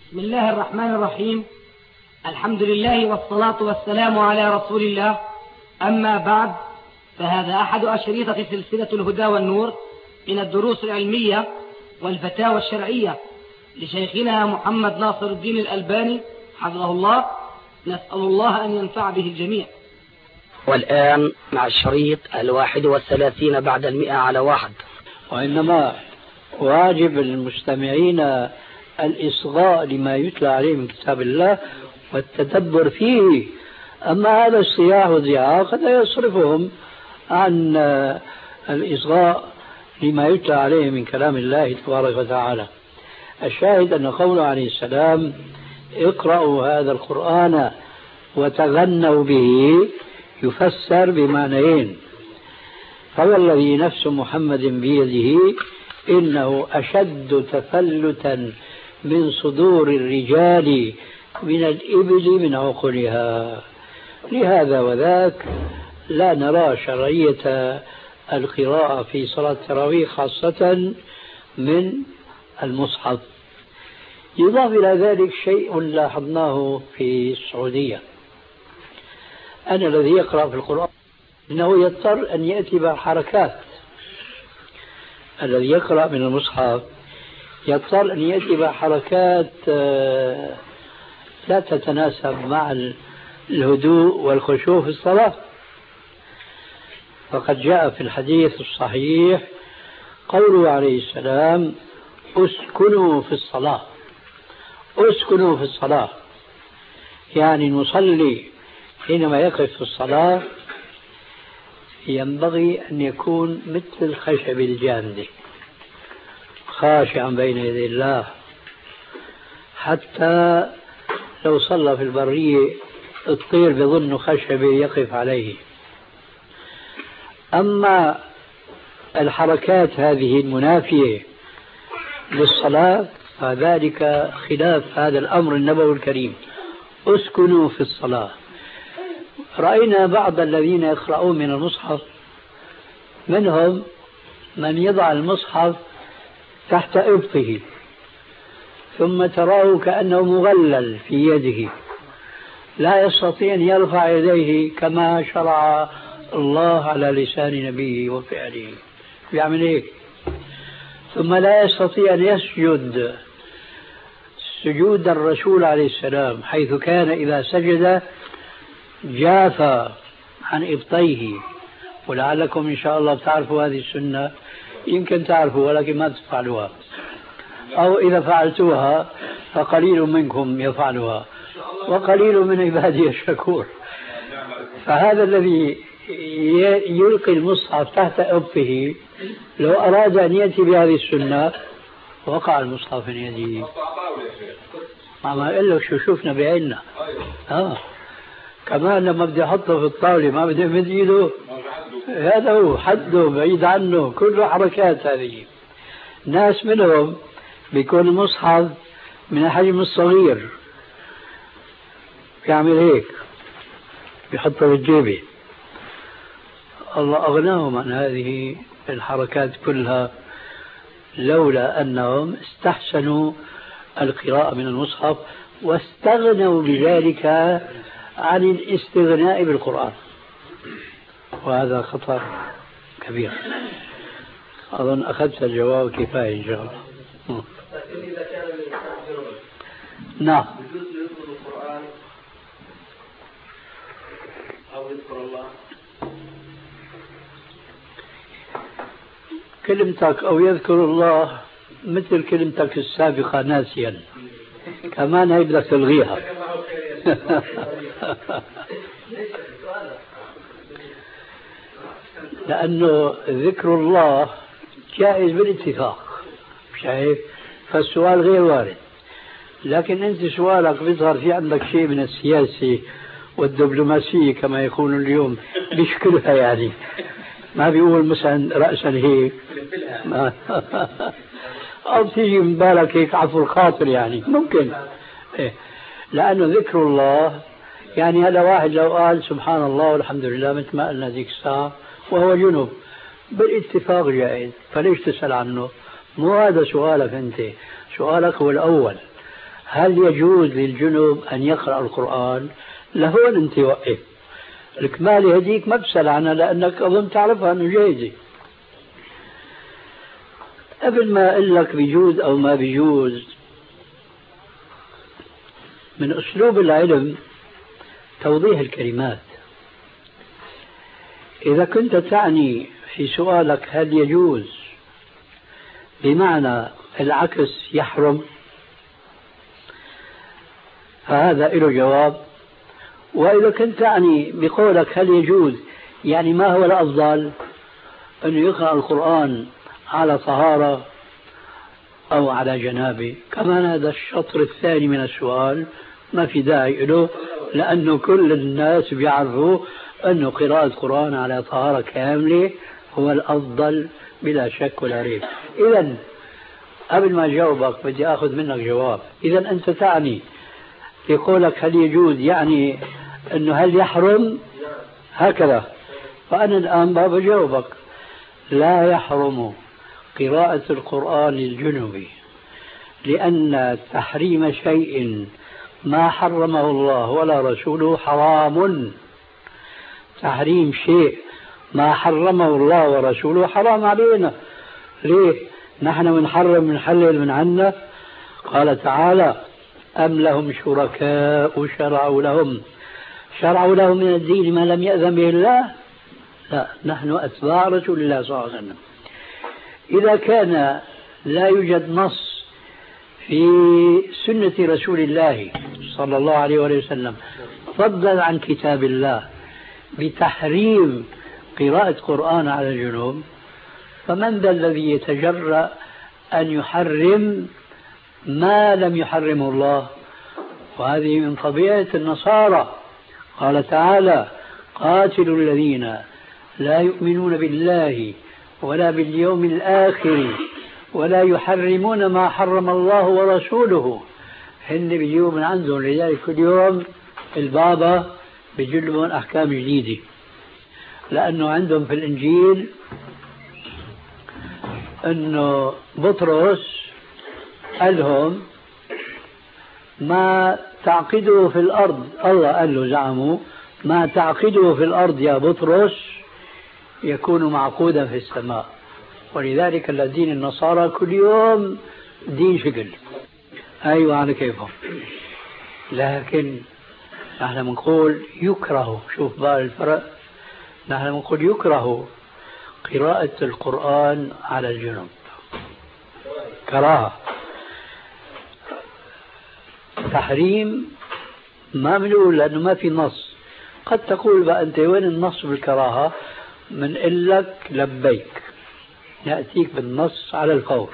بسم الله الرحمن الرحيم. الحمد لله والصلاة والسلام على رسول الله. أما بعد، فهذا أحد أشرطة سلسلة الهدى والنور من الدروس العلمية والفتاوى الشرعية لشيخنا محمد ناصر الدين الألباني حفظه الله. نسأل الله أن ينفع به الجميع. والآن مع الشريط 31 بعد 100 على 1. وإنما واجب المستمعين الإصغاء لما يتلى عليه من كتاب الله والتدبر فيه. أما هذا الصياح والزعاق قد يصرفهم عن الإصغاء لما يتلى عليه من كلام الله تبارك وتعالى. الشاهد أن قوله عليه السلام: اقرأوا هذا القرآن وتغنوا به، يفسر بمعنيين. فوالذي نفس محمد بيده إنه أشد تفلتا من صدور الرجال من الإبل من عقلها. لهذا وذاك لا نرى شرعية القراءة في صلاة التراويح خاصة من المصحف. يضاف إلى ذلك شيء لاحظناه في السعودية، أن الذي يقرأ في القرآن إنه يضطر أن يأتي بحركات. الذي يقرأ من المصحف يضطر أن يأتي بحركات لا تتناسب مع الهدوء والخشوع في الصلاة. فقد جاء في الحديث الصحيح قوله عليه السلام: اسكنوا في الصلاة. اسكنوا في الصلاة يعني المصلي حينما يقف في الصلاة ينبغي أن يكون مثل الخشب الجامد خاشعا بين يدي الله، حتى لو صلى في البرية الطير بظن خشب يقف عليه. أما الحركات هذه المنافية للصلاة فذلك خلاف هذا الأمر النبوي الكريم: اسكنوا في الصلاة. رأينا بعض الذين يقرؤون من المصحف منهم من يضع المصحف تحت إبطه ثم تراه كأنه مغلل في يده، لا يستطيع أن يرفع يديه كما شرع الله على لسان نبيه وفعله، يعمل هيك. ثم لا يستطيع أن يسجد سجود الرسول عليه السلام، حيث كان إذا سجد جافى عن إبطيه. ولعلكم إن شاء الله تعرفوا هذه السنة، يمكن تعرفوا ولكن ما تفعلوها، أو إذا فعلتوها فقليل منكم يفعلها وقليل من عبادي الشكور. فهذا الذي يلقي المصحف تحت إبطه لو أراد أن يأتي بهذه السنة وقع المصحف من يده. ما قال لك شو شوفنا بعيننا. كمان لما بدي أحطه في الطاولة ما بدي أمد إيده، هذا هو حده بعيد عنه، كله حركات. هذه ناس منهم بيكون المصحف من الحجم الصغير بيعمل هيك، بيحطه في الجيبة. الله أغناهم عن هذه الحركات كلها لولا أنهم استحسنوا القراءة من المصحف واستغنوا بذلك عن الاستغناء بالقرآن، وهذا خطأ كبير. أظن أخذت الجواب كفاية إن شاء الله. نعم. كلمتك أو يذكر الله مثل كلمتك السابقة ناسيا، كمان هي بدك تلغيها. لأنه ذكر الله جائز بالاتفاق، شايف؟ فالسؤال غير وارد. لكن أنت سؤالك بيظهر في عندك شيء من السياسة والدبلوماسية كما يقول اليوم بيشكلها، يعني ما بيقول مثلا رأسا هيك أو تيجي من بالك هيك عفو الخاطر، يعني ممكن لأنه ذكر الله يعني هذا واحد لو قال سبحان الله والحمد لله مثل ما قلنا ذيك الساعة وهو جنب بالاتفاق جائز، فليش تسأل عنه؟ مو هذا سؤالك أنت، سؤالك هو الأول: هل يجوز للجنوب أن يقرأ القرآن؟ لهون أنت وقف الكمالة هذيك ما بسأل عنها لأنك أظن تعرفها أنه جايزة. قبل ما أقول لك بيجوز أو ما بيجوز، من أسلوب العلم توضيح الكلمات. إذا كنت تعني في سؤالك هل يجوز بمعنى العكس يحرم، فهذا له جواب. وإذا كنت تعني بقولك هل يجوز يعني ما هو الأفضل، أنه يقرأ القرآن على طهارة أو على جنابه، كمان هذا الشطر الثاني من السؤال ما في داعي له، لأنه كل الناس بيعرفوا أنه قراءة القرآن على طهارة كاملة هو الأفضل بلا شك ولا ريب. إذن قبل ما أجاوبك بدي أخذ منك جواب. إذن أنت تعني في قولك هل يجوز يعني أنه هل يحرم هكذا، فأنا الآن بجاوبك لا يحرم قراءة القرآن للجنب، لأن تحريم شيء ما حرمه الله ولا رسوله حرام. تحريم شيء ما حرمه الله ورسوله حرام علينا. ليه؟ نحن بنحرم بنحلل من عنا. قال تعالى أم لهم شركاء شرعوا لهم من الدين ما لم يأذن به الله. لا، نحن أتباع رسول الله صلى الله عليه وسلم. إذا كان لا يوجد نص في سنة رسول الله صلى الله عليه وسلم فضلا عن كتاب الله بتحريم قراءة قرآن على الجنوب، فمن ذا الذي يتجرأ أن يحرم ما لم يحرمه الله؟ وهذه من طبيعة النصارى. قال تعالى قاتلوا الذين لا يؤمنون بالله ولا باليوم الآخر ولا يحرمون ما حرم الله ورسوله. هن بيجوا من عندهم، لذلك كل يوم البابا بيجلبون أحكام جديدة، لأنه عندهم في الإنجيل أنه بطرس قال لهم ما تعقده في الأرض، الله قال له زعموا ما تعقده في الأرض يا بطرس يكون معقودا في السماء. ولذلك الدين النصارى كل يوم دين شكل. أيوة على كيفهم. لكن نحن بنقول يكره، شوف بقى الفرق، نحن بنقول يكره قراءة القرآن على الجنوب كراهة. تحريم ما بنقول لأنه ما في نص. قد تقول بقى أنت وين النص بالكراهة؟ من لك لبيك، يأتيك بالنص على الفور.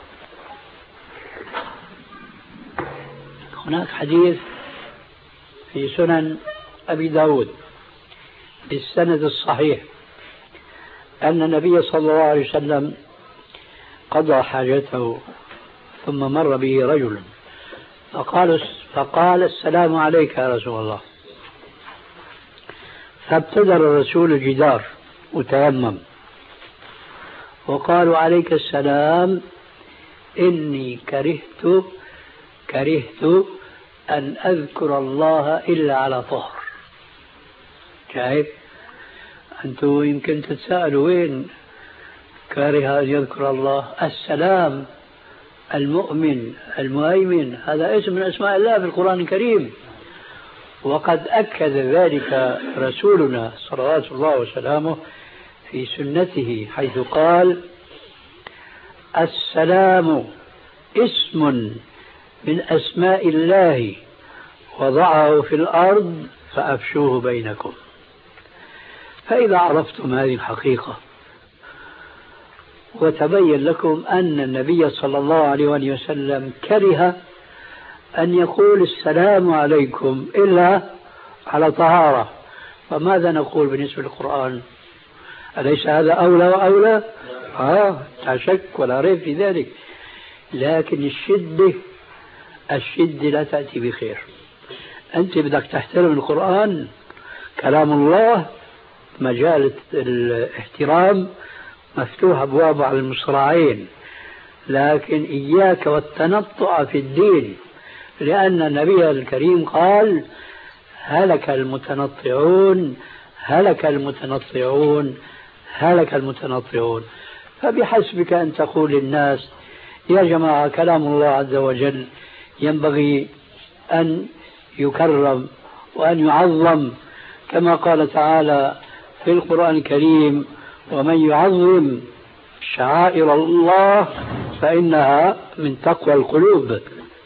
هناك حديث في سنن أبي داود بالسند الصحيح أن النبي صلى الله عليه وسلم قضى حاجته ثم مر به رجل فقال السلام عليك يا رسول الله، فابتدر الرسول الجدار وتيمم وقالوا عليك السلام إني كرهت أن أذكر الله إلا على طهر. شايف أنتوا يمكن تتساءلوا وين كاره أن يذكر الله؟ السلام المؤمن المهيمن هذا اسم من أسماء الله في القرآن الكريم، وقد أكد ذلك رسولنا صلوات الله وسلامه في سنته حيث قال السلام اسم من أسماء الله وضعه في الأرض فأفشوه بينكم. فإذا عرفتم هذه الحقيقة وتبين لكم أن النبي صلى الله عليه وسلم كره أن يقول السلام عليكم إلا على طهارة، فماذا نقول بالنسبة للقرآن؟ أليس هذا أولى وأولى؟ لا شك ولا ريب في ذلك. لكن الشدة لا تأتي بخير. أنت بدك تحترم القرآن كلام الله، مجال الاحترام مفتوح أبواب على المصراعين، لكن إياك والتنطع في الدين لأن النبي الكريم قال هلك المتنطعون هلك المتنطعون هلك المتنطعون. فبحسبك أن تقول للناس يا جماعة كلام الله عز وجل ينبغي أن يكرم وأن يعظم، كما قال تعالى في القرآن الكريم ومن يعظم شعائر الله فإنها من تقوى القلوب.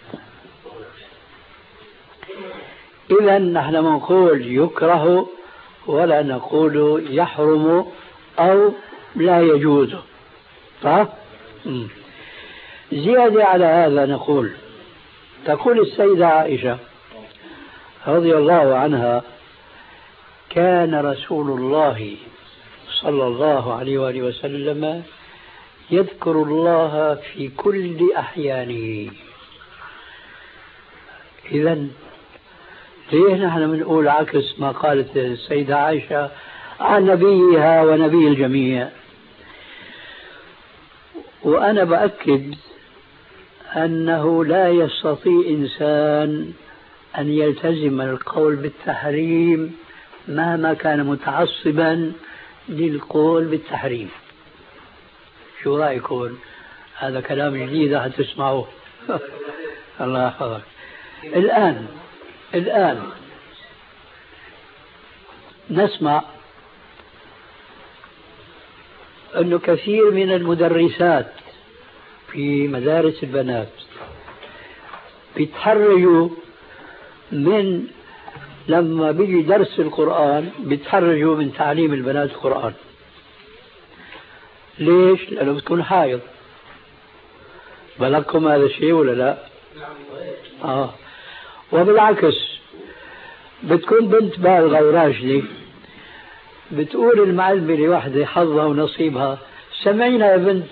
إذا نحن نقول يكره ولا نقول يحرم أو لا يجوز. صح؟ زيادة على هذا نقول تقول السيدة عائشة رضي الله عنها كان رسول الله صلى الله عليه وآله وسلم يذكر الله في كل أحيانه. إذن ليه نحن بنقول عكس ما قالت السيدة عائشة عن نبيها ونبي الجميع؟ وأنا بأكد أنه لا يستطيع إنسان أن يلتزم القول بالتحريم مهما كان متعصبا للقول بالتحريم. شو رأيكم؟ هذا كلام جديد راح تسمعوه. الله يحفظك. الآن نسمع أنه كثير من المدرسات في مدارس البنات بيتحرجوا من لما بيجي درس القرآن بيتحرجوا من تعليم البنات القرآن. ليش؟ لأنه بتكون حائض. بلغكم هذا الشيء ولا لا؟ وبالعكس بتكون بنت بالغة وراجلة بتقول المعلمة لوحدة حظها ونصيبها سمعينا يا بنت.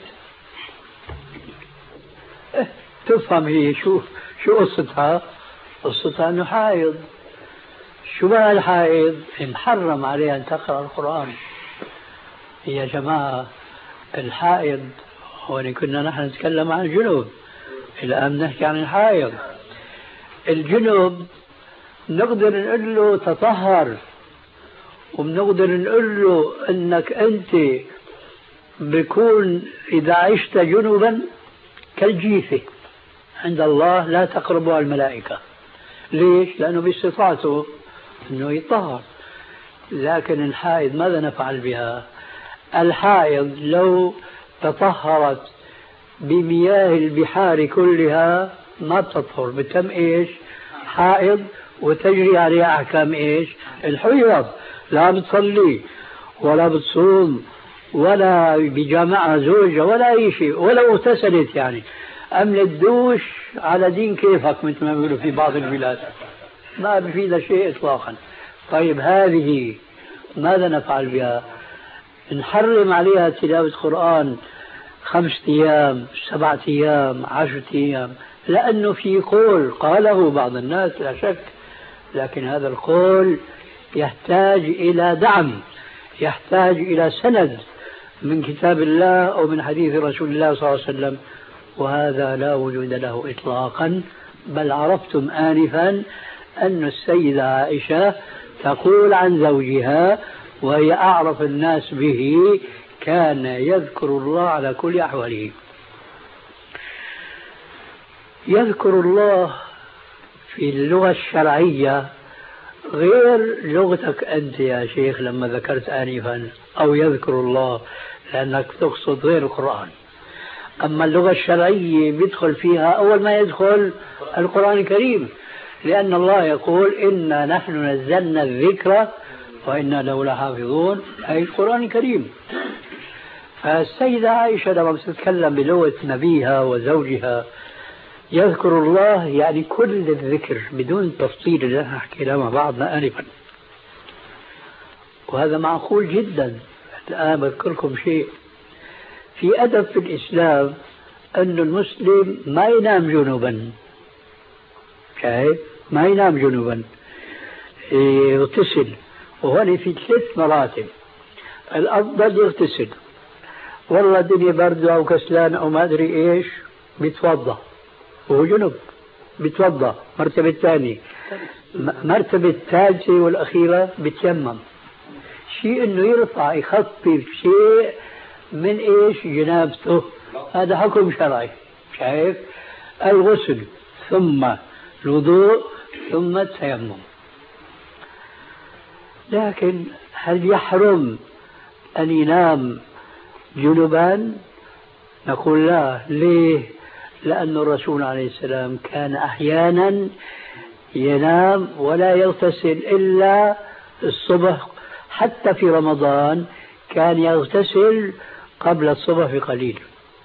تفهم هي شو قصتها؟ قصتها انه حائض. شو بقى الحائض؟ محرم عليها ان تقرأ القرآن. يا جماعة الحائض هون كنا نحن نتكلم عن الجنوب، الآن نحكي عن الحائض. الجنوب نقدر نقول له تطهر، وبنقدر نقول له انك انت بيكون اذا عشت جنوبا كالجيفة عند الله لا تقربها الملائكة. ليش؟ لأنه باستطاعته انه يطهر. لكن الحائض ماذا نفعل بها؟ الحائض لو تطهرت بمياه البحار كلها ما بتطهر، بتم ايش؟ حائض، وتجري عليها احكام ايش؟ الحيض. لا بتصلي ولا بتصوم ولا بجامعها زوجها ولا اي شيء، ولا اغتسلت يعني املت دوش على دين كيفك مثل ما بيقولوا في بعض البلاد، ما بفيدها شيء اطلاقا. طيب هذه ماذا نفعل بها؟ نحرم عليها تلاوة القرآن 5 أيام 7 أيام 10 أيام، لأنه في قول قاله بعض الناس لا شك، لكن هذا القول يحتاج إلى دعم، يحتاج إلى سند من كتاب الله أو من حديث رسول الله صلى الله عليه وسلم، وهذا لا وجود له إطلاقا. بل عرفتم آنفا أن السيدة عائشة تقول عن زوجها وهي أعرف الناس به كان يذكر الله على كل أحواله. يذكر الله في اللغة الشرعية غير لغتك أنت يا شيخ لما ذكرت آنفا، أو يذكر الله لأنك تقصد غير القرآن. أما اللغة الشرعية بيدخل فيها أول ما يدخل القرآن الكريم، لأن الله يقول إنا نحن نزلنا الذكر وإنا له لحافظون، أي القرآن الكريم. فالسيدة عائشة لما بتتكلم بلغة نبيها وزوجها يذكر الله يعني كل الذكر بدون تفصيل اللي نحن حكيناه مع بعضنا آنفا، وهذا معقول جدا. الآن بذكركم شيء في أدب في الإسلام، أن المسلم ما ينام جنوبا، شايف؟ ما ينام جنوبا، يغتسل. وهنا في 3 مراتب. الأفضل يغتسل، والله الدنيا برد أو كسلان أو ما أدري إيش بيتوضأ وهو جنوب، بتوضأ، مرتبة الثانية، مرتبة الثالثة والأخيرة بتيمم. شيء إنه يرفع يخفف شيء من إيش جنابته، هذا حكم شرعي. شايف؟ الغسل ثم الوضوء ثم التيمم. لكن هل يحرم أن ينام جنبا؟ نقول لا. ليه؟ لأن الرسول عليه السلام كان أحيانا ينام ولا يغتسل إلا الصبح، حتى في رمضان كان يغتسل قبل الصبح بقليل.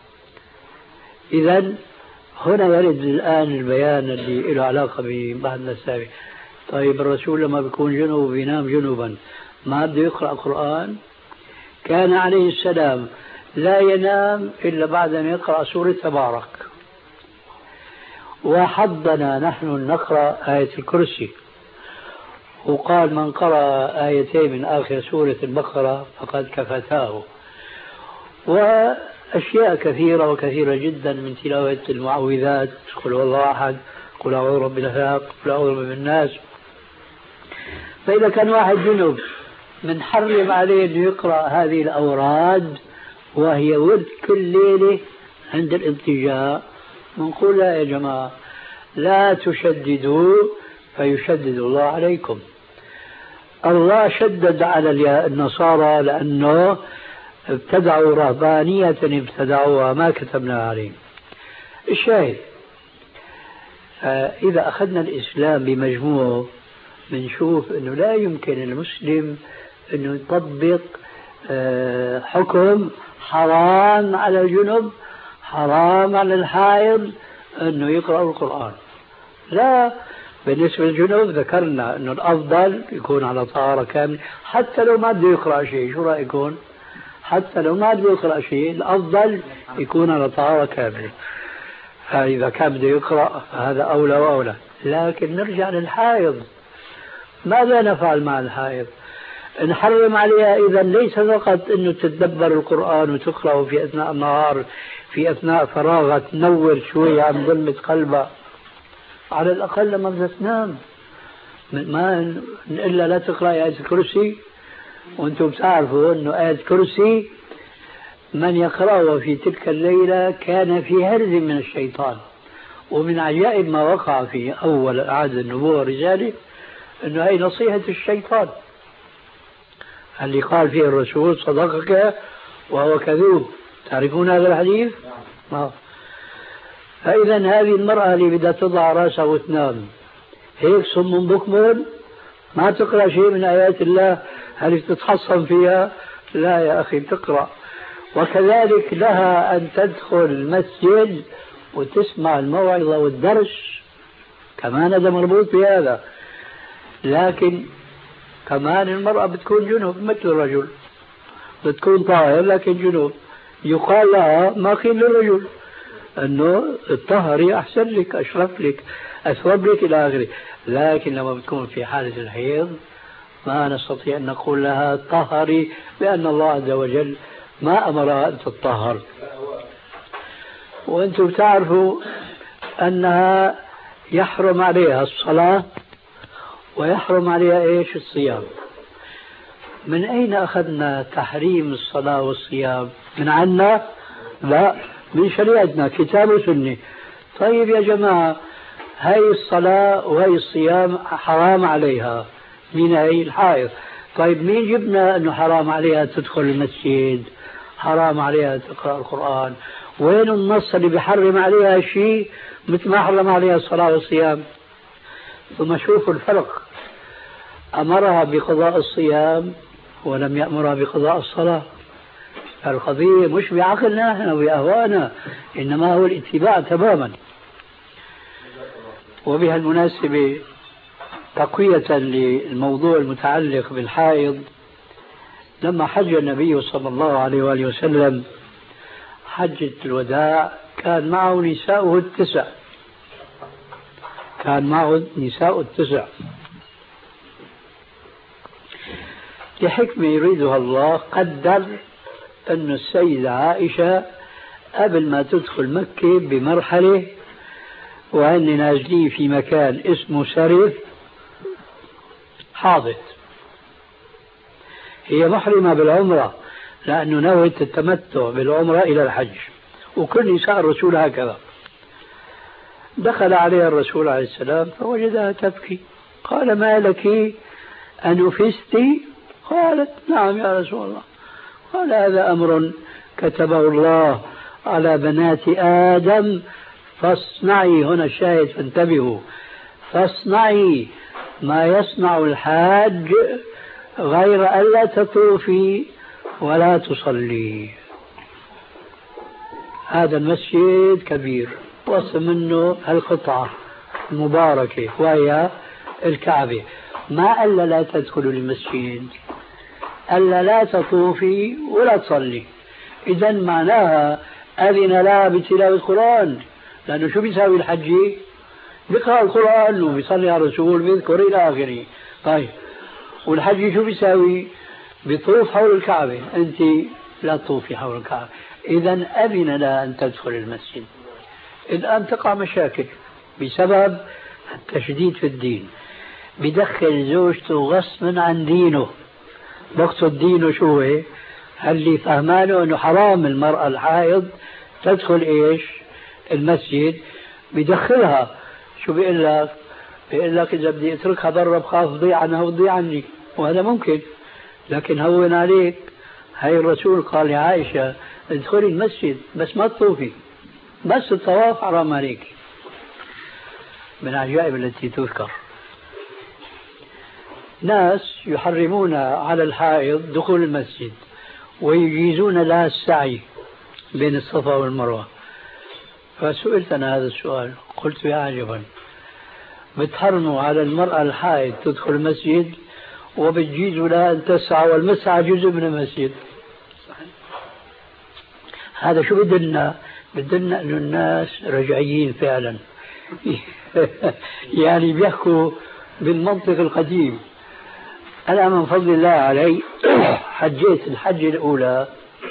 إذن هنا يرد الآن البيان اللي له علاقة ببعضنا السابق. طيب الرسول لما بيكون جنوب وبينام جنوبا ما بده يقرأ قرآن؟ كان عليه السلام لا ينام إلا بعد أن يقرأ سورة تبارك، وحضنا نحن نقرأ آية الكرسي، وقال من قرأ آيتين من آخر سورة البقرة فقد كفتاه، وأشياء كثيرة وكثيرة جدا من تلاوة المعوذات، قل هو الله أحد، قل أعوذ برب الفلق، قل أعوذ برب الناس. فإذا كان واحد جنب منحرم عليه أن يقرأ هذه الأوراد وهي ورد كل ليلة عند الانتجاء، نقول لا يا جماعة، لا تشددوا فيشدد الله عليكم. الله شدد على النصارى لأنه ابتدعوا رهبانية ابتدعوها ما كتبنا عليهم. الشاهد إذا أخذنا الإسلام بمجموعه بنشوف أنه لا يمكن المسلم أنه يطبق حكم حرام على الجنب، حرام على الحائض أنه يقرأ القرآن. لا، بالنسبة للجنوب ذكرنا أنه الأفضل يكون على طهارة كاملة، حتى لو ما بده يقرأ شيء. شو رأيكم؟ حتى لو ما بده يقرأ شيء الأفضل يكون على طهارة كاملة. فإذا كان بده يقرأ هذا أولى وأولى. لكن نرجع للحائض، ماذا نفعل مع الحائض؟ نحرم عليها إذا ليس فقط أنه تتدبر القرآن وتقرأه في أثناء النهار، في أثناء فراغها تنور شوي عن ظلمة قلبها، على الأقل لما بدها تنام ما إلا لا تقرأ آية الكرسي. وأنتم بتعرفوا أنه آية الكرسي من يقرأها في تلك الليلة كان في هرز من الشيطان. ومن عجائب ما وقع في أول عهد النبوة والرسالة أنه هي نصيحة الشيطان اللي قال فيه الرسول صدقك وهو كذوب. تعرفون هذا الحديث؟ فإذا هذه المرأة اللي بدها تضع رأسها وتنام هيك صم بكم ما تقرأ شيء من آيات الله، هل تتحصن فيها؟ لا يا أخي، تقرأ. وكذلك لها أن تدخل المسجد وتسمع الموعظة والدرس، كمان هذا مربوط بهذا. لكن كمان المرأة بتكون جنوب مثل الرجل، بتكون طاهر لكن جنوب. يقال لها ما قيل للرجل أنه الطهري أحسن لك، أشرف لك، أثوب لك إلى آخره. لكن لما بتكون في حالة الحيض ما نستطيع أن نقول لها طهري، لأن الله عز وجل ما أمرها أن تطهر. وأنتم تعرفوا أنها يحرم عليها الصلاة ويحرم عليها إيش؟ الصيام. من أين أخذنا تحريم الصلاة والصيام؟ من عنا؟ لا، من شريعتنا، كتاب وسنة. طيب يا جماعة، هاي الصلاة وهي الصيام حرام عليها. مين هي؟ الحائض. طيب مين جبنا أنه حرام عليها تدخل المسجد، حرام عليها تقرأ القرآن؟ وين النص اللي بيحرم عليها شيء مثل ما حرم عليها الصلاة والصيام؟ ثم شوفوا الفرق، أمرها بقضاء الصيام ولم يأمرها بقضاء الصلاة. القضية مش بعقلنا نحن وبأهوانا، إنما هو الاتباع تماما. وبها المناسبة تقوية للموضوع المتعلق بالحائض، لما حج النبي صلى الله عليه وآله وسلم حجة الوداع كان معه نساؤه التسع، كان معه نساء التسع لحكمة يريدها الله. قدر أن السيدة عائشة قبل ما تدخل مكة بمرحلة وأني نازلين في مكان اسمه سرف حاضت، هي محرمة بالعمرة لأنه نوت التمتع بالعمرة إلى الحج، وكل نساء الرسول هكذا. دخل عليها الرسول عليه السلام فوجدها تبكي، قال ما لك أنفستي؟ قالت نعم يا رسول الله. قال هذا أمر كتبه الله على بنات آدم فاصنعي، هنا الشاهد فانتبهوا، فاصنعي ما يصنع الحاج غير ألا تطوفي ولا تصلي. هذا المسجد كبير، وصل منه القطعة المباركة وهي الكعبة، ما ألا لا تدخل المسجد، ألا لا تطوفي ولا تصلي. إذا معناها أذن لها بتلاوة القرآن، لأنه شو بيساوي الحج؟ بيقرأ القرآن وبيصلي على الرسول بيذكر إلى آخره. طيب والحج شو بيساوي؟ بيطوف حول الكعبة، أنت لا تطوفي حول الكعبة، إذا أذن لها أن تدخل المسجد. الآن تقع مشاكل بسبب التشديد في الدين، بدخل زوجته غصبا عن دينه. بقصد دينه شو هي؟ اللي فهمانه أنه حرام المرأة الحائض تدخل إيش المسجد، بدخلها. شو بيقول لك؟ بيقول لك إذا بدي أتركها برا بخاف تضيع عنها وتضيع عني، وهذا ممكن، لكن هون عليك. هاي الرسول قال لعائشة ادخلي المسجد بس ما تطوفي، بس الطواف حرام عليك. من العجائب التي تذكر ناس يحرمون على الحائض دخول المسجد ويجيزون لها السعي بين الصفا والمروة. فسئلت أنا هذا السؤال قلت يا عجبا، بتحرموا على المرأة الحائض تدخل المسجد وبتجيزوا لها أن تسعى، والمسعى جزء من المسجد. هذا شو بدنا؟ بدنا أن الناس رجعيين فعلا يعني بيحكوا بالمنطق القديم. أنا من فضل الله علي حجيت الحجة الأولى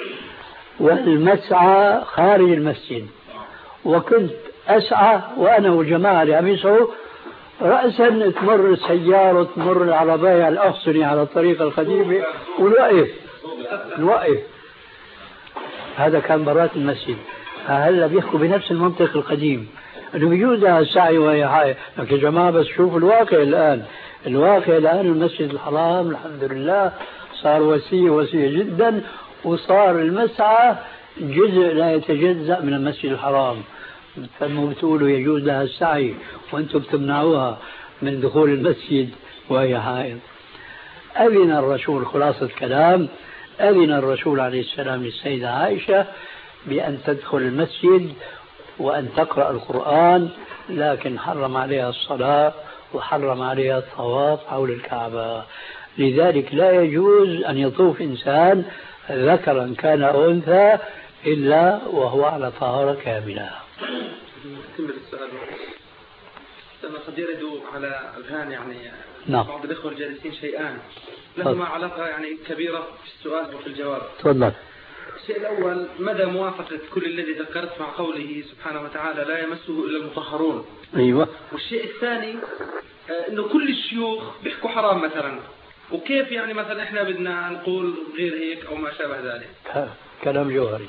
والمسعى خارج المسجد، وكنت أسعى وأنا والجماعة اللي عم يسعوا، رأسا تمر السيارة تمر العربية الأحصنة على الطريقة القديمة ونوقف. هذا كان برات المسجد. هلا بيحكوا بنفس المنطق القديم انه بيجوز السعي وهي حائض. لكن يا جماعه بس شوفوا الواقع الان، الواقع الان المسجد الحرام الحمد لله صار وسيع جدا، وصار المسعى جزء لا يتجزأ من المسجد الحرام. فما بتقولوا يجوز لها السعي وانتم بتمنعوها من دخول المسجد وهي حائض. أذن الرسول، خلاصة الكلام، أذن الرسول عليه السلام للسيدة عائشة بأن تدخل المسجد وأن تقرأ القرآن، لكن حرم عليها الصلاة وحرم عليها الطواف حول الكعبة. لذلك لا يجوز أن يطوف إنسان ذكرا كان أو أنثى إلا وهو على طهارة كاملة. أكمل السؤال. قد يرد على أذهان نعم. بعض الإخوة الجالسين شيئان لهما علاقة كبيرة في السؤال وفي الجواب. تفضل. الشيء الأول، مدى موافقة كل الذي ذكرت مع قوله سبحانه وتعالى لا يمسه إلا المطهرون؟ أيوة. والشيء الثاني إنه كل الشيوخ بيحكوا حرام مثلا، وكيف مثلا إحنا بدنا نقول غير هيك أو ما شابه ذلك؟ كلام جوهري.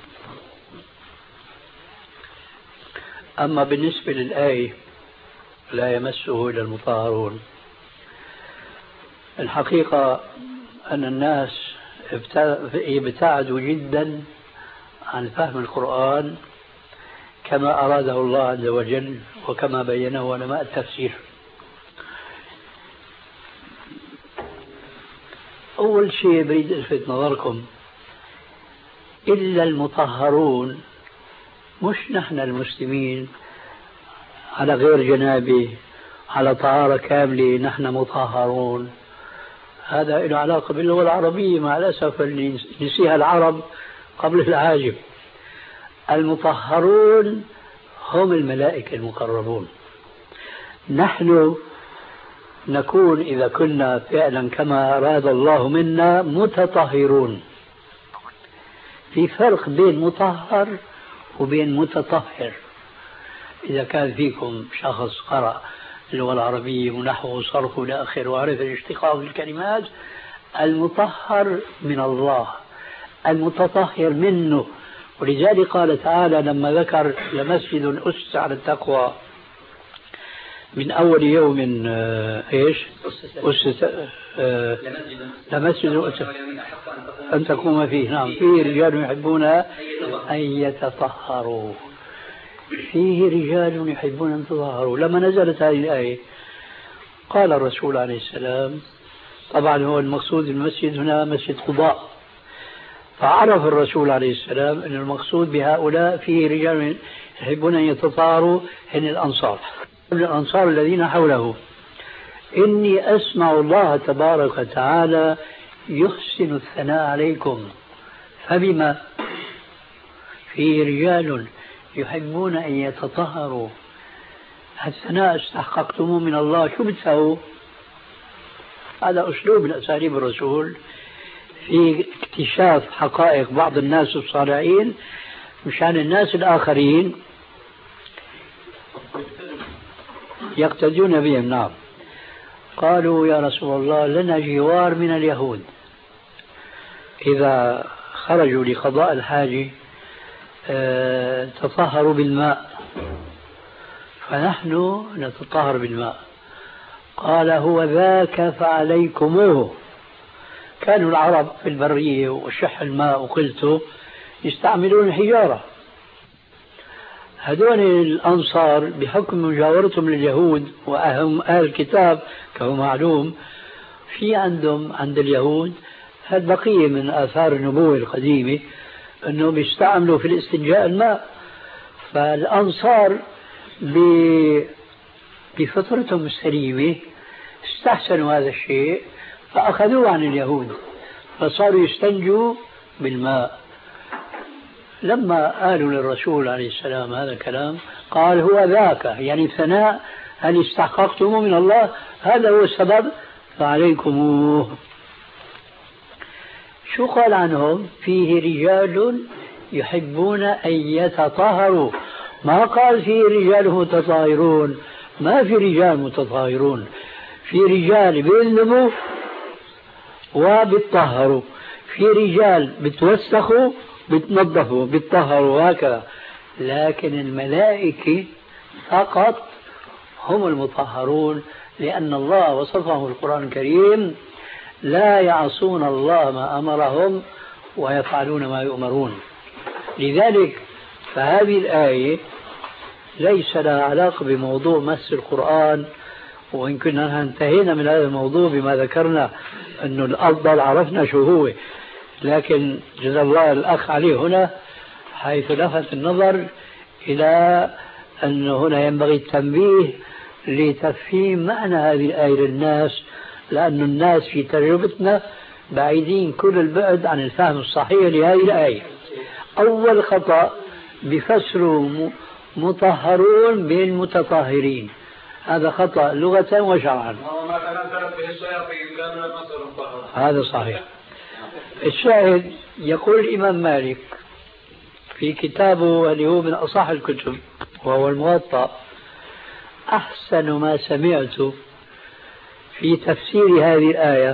أما بالنسبة للآية لا يمسه إلا المطهرون، الحقيقة أن الناس ابتعدوا جدا عن فهم القرآن كما أراده الله عز وجل وكما بينه علماء التفسير. أول شيء بريد ألفت نظركم، إلا المطهرون، مش نحن المسلمين على غير جنابه على طهارة كاملة نحن مطهرون. هذا له علاقة باللغة العربية مع الأسف اللي نسيها العرب قبل العاجم. المطهرون هم الملائكة المقربون. نحن نكون إذا كنا فعلا كما أراد الله منا متطهرون. في فرق بين مطهر وبين متطهر. إذا كان فيكم شخص قرأ اللغة العربية ونحو وصرف إلى آخره وعرف الاشتقاق الكلمات، المطهر من الله المتطهر منه. ولذلك قال تعالى لما ذكر لمسجد أسس على التقوى من أول يوم أسس لمسجد أسس أن تقوم فيه، نعم، فيه رجال يحبون أن يتطهروا، فيه رجال يحبون أن يتطهروا. لما نزلت هذه الآية قال الرسول عليه السلام، طبعا هو المقصود المسجد هنا مسجد قباء، فعرف الرسول عليه السلام أن المقصود بهؤلاء فيه رجال يحبون أن يتطهروا هن الأنصار الذين حوله. إني أسمع الله تبارك وتعالى يحسن الثناء عليكم، فبما فيه رجال يحبون أن يتطهروا، الثناء استحققتموه من الله، شو بتسووا؟ هذا أسلوب من أساليب الرسول في اكتشاف حقائق بعض الناس الصالحين مشان الناس الآخرين يقتدون بهم. نعم. قالوا يا رسول الله لنا جوار من اليهود، إذا خرجوا لقضاء الحاجة تطهروا بالماء، فنحن نتطهر بالماء. قال هو ذاك فعليكموه. كانوا العرب في البرية وشح الماء وقلته يستعملون الحجارة. هذول الأنصار بحكم مجاورتهم لليهود وأهم أهل الكتاب كما معلوم، في عندهم عند اليهود هذه بقية من آثار النبوة القديمة أنهم يستعملوا في الاستنجاء الماء. فالأنصار بفطرتهم السليمة استحسنوا هذا الشيء فأخذوه عن اليهود، فصاروا يستنجوا بالماء. لما قالوا للرسول عليه السلام هذا الكلام قال هو ذاك، يعني الثناء هل استحققتموه من الله، هذا هو السبب فعليكموه. شو قال عنهم؟ فيه رجال يحبون أن يتطهروا، ما قال فيه رجال متطهرون، ما في رجال متطهرون، في رجال بيذنبوا وبيتطهروا، في رجال بتوسخوا بتنظفوا بتطهروا هكذا. لكن الملائكة فقط هم المطهرون، لأن الله وصفهم القرآن الكريم لا يعصون الله ما أمرهم ويفعلون ما يؤمرون. لذلك فهذه الآية ليس لها علاقة بموضوع مس القرآن، وإن كنا انتهينا من هذا الموضوع بما ذكرنا أنه الأفضل عرفنا شو هو، لكن جزا الله الأخ عليه هنا حيث لفت النظر إلى أنه هنا ينبغي التنبيه لتفهيم معنى هذه الآية للناس، لأن الناس في تجربتنا بعيدين كل البعد عن الفهم الصحيح لهذه الآية. أول خطأ بفسروا مطهرون بالمتطهرين، هذا خطأ لغة وشرعا. هذا صحيح. الشاهد يقول الإمام مالك في كتابه اللي هو من أصح الكتب وهو الموطأ: أحسن ما سمعت في تفسير هذه الآية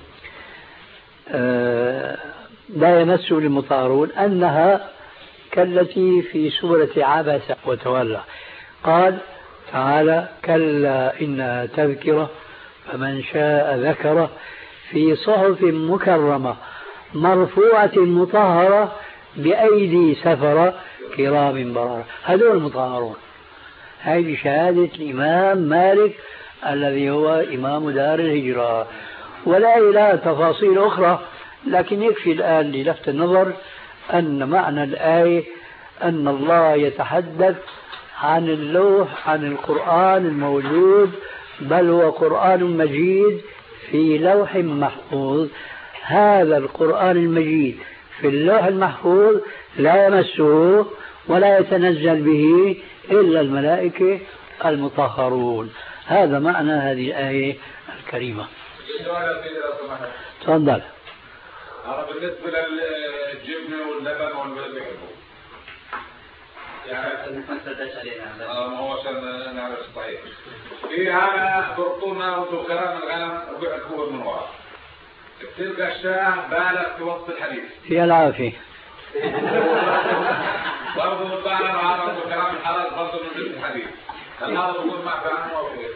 لا يمس المطهرون أنها كالتي في سورة عبس وتولى. قال تعالى: كلا إنها تذكرة فمن شاء ذكره في صحف مكرمة مرفوعة مطهرة بأيدي سفرة كرام بررة. هذول المطهرون. هذه شهادة الإمام مالك الذي هو إمام دار الهجرة، ولا إلى تفاصيل أخرى، لكن يكفي الآن للفت النظر أن معنى الآية أن الله يتحدث عن اللوح، عن القرآن الموجود، بل هو قرآن مجيد في لوح محفوظ. هذا القرآن المجيد في اللوح المحفوظ لا يمسه ولا يتنزل به إلا الملائكة المطهرون. هذا معنى هذه الآية الكريمة. تفضل. بالنسبة للجبنة واللبن والبيض يعني ما هو عشان نعرف صحيح. في هذا برطونا وكلام الغنم وقعد هو من وراء. تلقى الشاه بالغ في وسط الحديث. في العافية. برضو بالغ عرض وكلام الحلال برضو من ضمن الحديث. هذا بقول ما فهم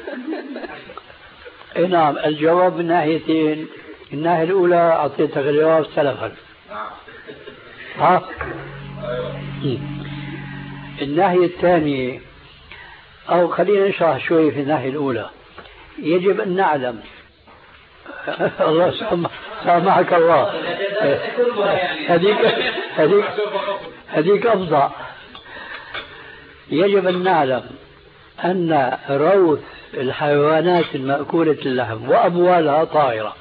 أي نعم. الجواب من ناحيتين. الناحية الأولى أعطيتك الجواب سلفا. ها؟ الناحية الثانية أو خلينا نشرح شوي في الناحية الأولى. يجب أن نعلم الله سامحك الله. هذيك أفضل. يجب أن نعلم أن روث الحيوانات المأكولة اللحم وأموالها طاهرة،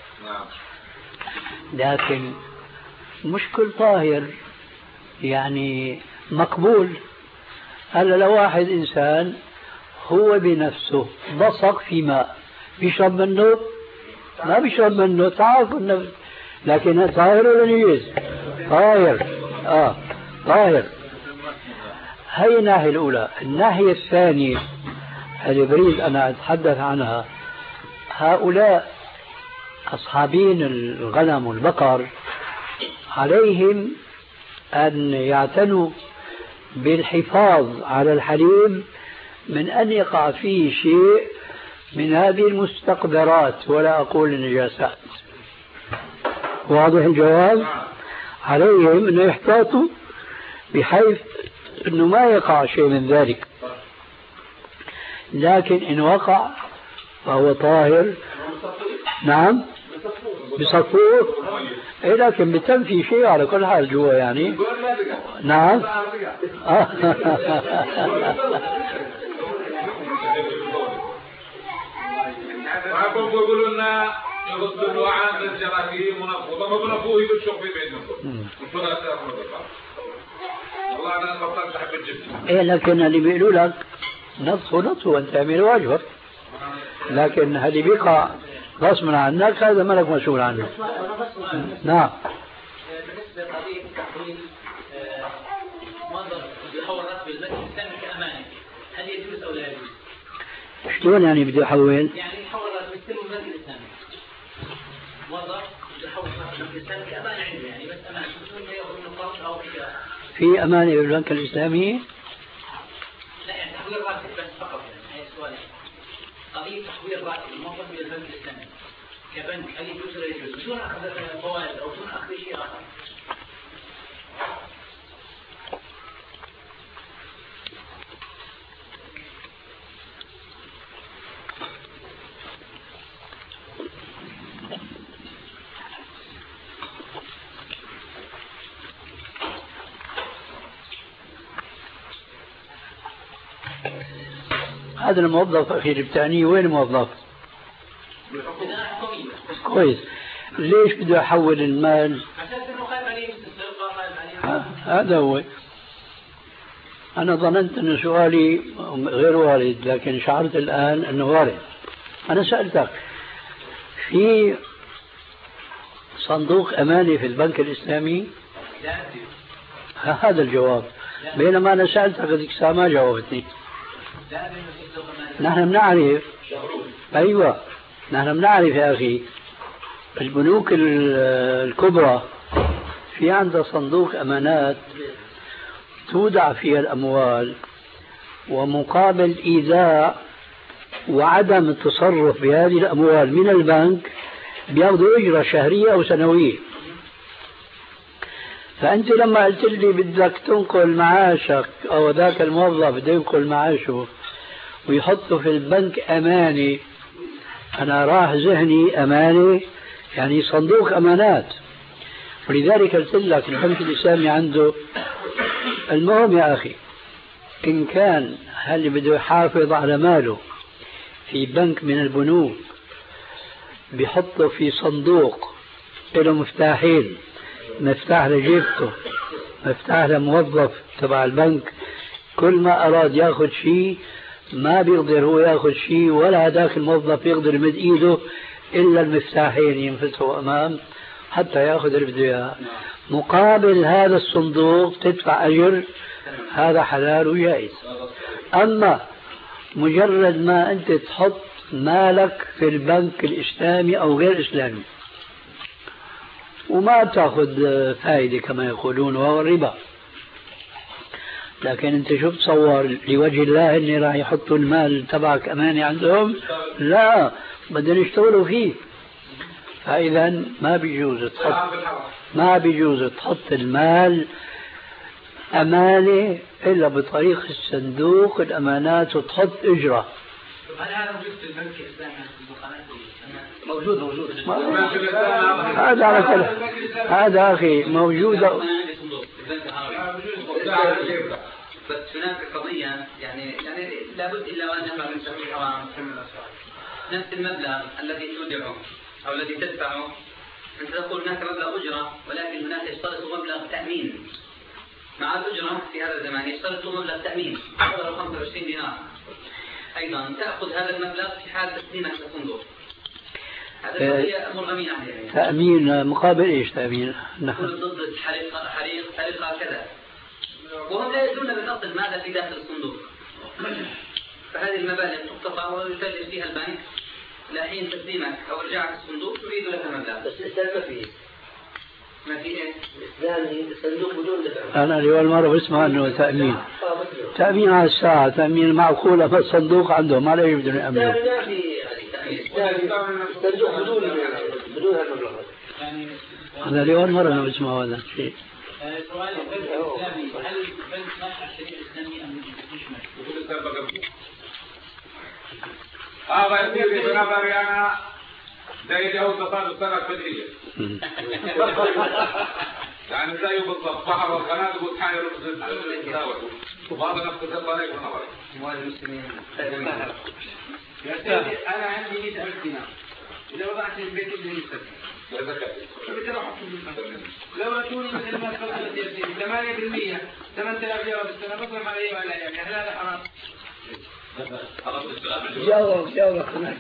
لكن مش كل طاهر يعني مقبول. هلا لو واحد إنسان هو بنفسه بصق في ماء بيشرب منه؟ ما بيشرب منه، تعرف النفس، لكن طاهر ولا نجس؟ طاهر. طاهر. هي الناحية الأولى. الناحية الثانية اللي بريد أنا أتحدث عنها، هؤلاء أصحابين الغنم والبقر عليهم أن يعتنوا بالحفاظ على الحليب من أن يقع فيه شيء من هذه المستقذرات، ولا أقول النجاسات. واضح الجواب؟ عليهم أن يحتاطوا بحيث أنه ما يقع شيء من ذلك، لكن إن وقع فهو طاهر. نعم بصفوه، لكن بتنفي شيء على كل حال جوا يعني. نعم. يقولوا لنا يغض الوعاء من الجراثيم ونفوه، ما بنفوه يدشوا في بينهم. والله أنا بطلت أحب الجبن. لكن اللي بيقولوا لك نصفه وأنت تعمل واجبك، لكن اللي بيقع غصبا عنك هذا ملك مسؤول عنه. نعم. بالنسبة لقضية تحويل مصدر يحول راتب المسجد الإسلامي كأمانة، هل يجوز أو لا يجوز؟ شلون يعني بده يحول؟ يعني يحول راتب المسجد الإسلامي، موظف يحول راتب المسجد الإسلامي كأمانة عنده، يعني بس أمانة بدون ما يأخذ منه قرض أو شيء. في أمانة بالبنك الإسلامي؟ لا يعني تحويل راتب بس فقط، يعني هي السؤال. قضية تحويل راتب الموظف إلى البنك الإسلامي كبنك، هل يجوز ولا يجوز بدون أخذ فوائد أو بدون أخذ شيء آخر؟ هذا الموظف أخي البتاني وين موظف؟ كويس. ليش بده يحول المال؟ هذا هو. أنا ظننت أن سؤالي غير وارد، لكن شعرت الآن أنه وارد. أنا سألتك في صندوق أماني في البنك الإسلامي؟ هذا الجواب، بينما أنا سألتك هذيك الساعة ما جاوبتني. نحن بنعرف. أيوة نحن بنعرف يا أخي، البنوك الكبرى في عندها صندوق أمانات تودع فيها الأموال، ومقابل إيذاء وعدم التصرف بهذه الأموال من البنك بياخذوا أجرة شهرية أو سنوية. فأنت لما قلت لي بدك تنقل معاشك أو ذاك الموظف بده ينقل معاشه ويحطه في البنك أماني، أنا راح ذهني أماني يعني صندوق أمانات، ولذلك قلت لك البنك الإسلامي عنده. المهم يا أخي، إن كان هل بده يحافظ على ماله في بنك من البنوك بيحطه في صندوق له مفتاحين، مفتاح لجيبته، مفتاح لموظف تبع البنك، كل ما أراد يأخذ شيء ما بيقدر هو يأخذ شيء ولا هذاك الموظف يقدر يمد إيده إلا المفتاحين ينفتحوا أمام حتى يأخذ اللي بده إياه. مقابل هذا الصندوق تدفع أجر، هذا حلال وجائز. أما مجرد ما أنت تحط مالك في البنك الإسلامي أو غير إسلامي وما تأخذ فائدة كما يقولون وهو الربا، لكن أنت شو بتصور لوجه الله إني راح يحطوا المال تبعك أمانة عندهم؟ لا، بدهم يشتغلوا فيه. فإذا ما بيجوز تحط المال أمانة إلا بطريق الصندوق الأمانات وتحط إجرة. هذا موجود في البنك الإسلامي موجود هذا على كل هذا أخي موجود. بس هناك قضية يعني لابد إلا وأن نفع من شرط الحرام نفس المبلغ الذي تودعه أو الذي تدفعه. أنت تقول هناك مبلغ أجرة، ولكن هناك يشترط مبلغ تأمين مع الأجرة. في هذا الزمان يشترط مبلغ تأمين أقدر 25 دينار أيضا تأخذ هذا المبلغ في حال تسليمك للصندوق. هذا هي مرغمين عليه. تأمين مقابل إيش تأمين؟ نقول ضد حريق كذا، وهم لا يدرون بالأصل ماذا في داخل الصندوق. فهذه المبالغ تقتطع ويسجل فيها البنك إلى حين تسليمك أو رجعك الصندوق تريد لها مبلغ. بس الإسلام ما فيه إيه؟ الإسلامي الصندوق بدون دفع. أنا لأول مرة بسمع أنه تأمين. تأمين على الساعة، تأمين معقولة، بس الصندوق عندهم ما لا يبدون يأمنوا. الصندوق بدون هالمبلغ. أنا لأول مرة أنا بسمع هذا الشيء. سؤال الإسلامي، هل البنك ماشي على الشريعة الإسلامية أم مش؟ هذا يصير في نظري أنا زي جو تصادف سنة بدرية. يعني زيه بالضبط بحر والقناة وتحايل وهذا نفس الطريق في نظري. المسلمين. يا سيدي أنا عندي 100,000 دينار، إذا وضعت في البيت اللي يسد لو أتوني مثل ما تفضلت يا سيدي 8% 8,000 ليرة بالسنة بصرف عليه ولا يعني هل هذا حرام؟ جاوب هناك.